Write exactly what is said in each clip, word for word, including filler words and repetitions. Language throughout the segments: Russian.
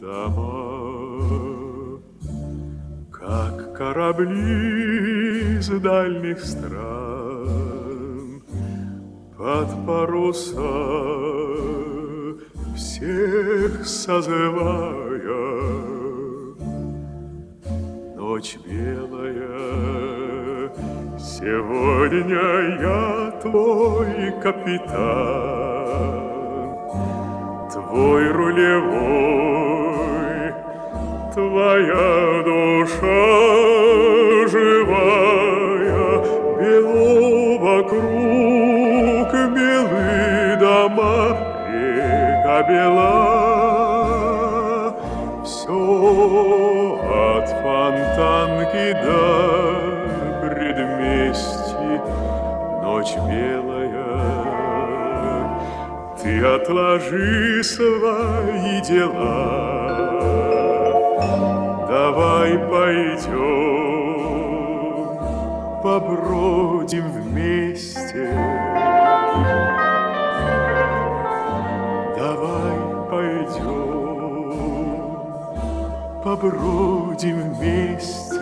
дома, как корабли с дальних стран, под паруса всех созывая. Ночь белая, сегодня я твой капитан, твой рулевой, твоя душа живая. Бело вокруг, белы дома, река бела. Все от Фонтанки до Предместья. Ночь белая, ты отложи свои дела, давай пойдем, побродим вместе. Давай пойдем, побродим вместе.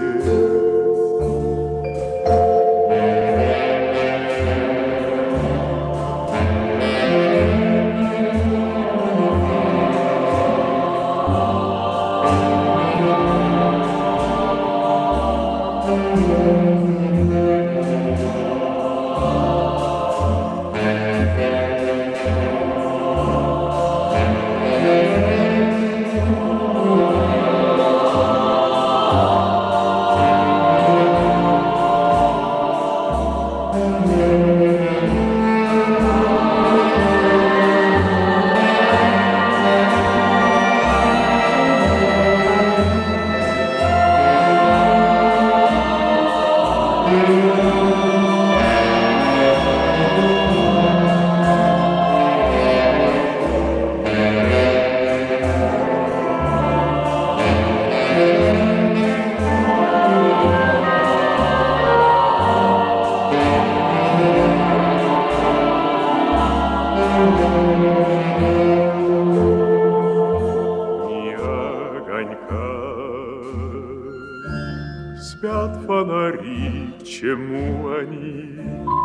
Спят фонари, к чему они?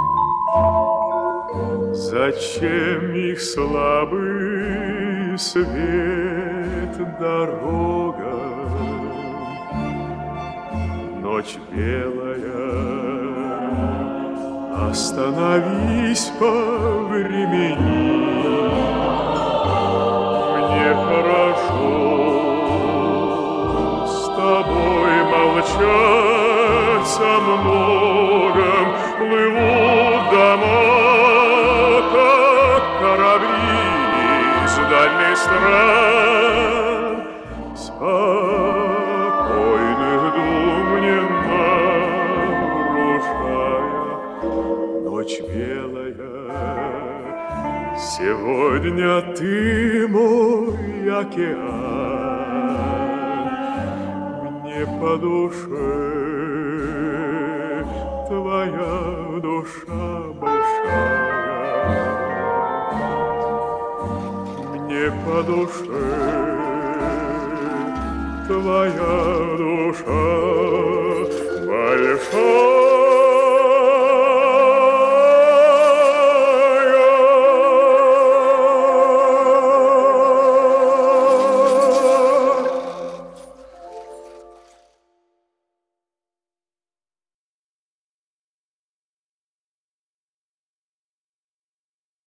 Зачем их слабый свет дорога? Ночь белая, остановись, повремени. Мне хорошо с тобой молчать о многом. Плывут дома, как корабли с дальних стран. Спокойных дум не нарушая. Ночь белая, сегодня ты мой океан. Мне по душе твоя душа большая. Мне по душе твоя душа большая.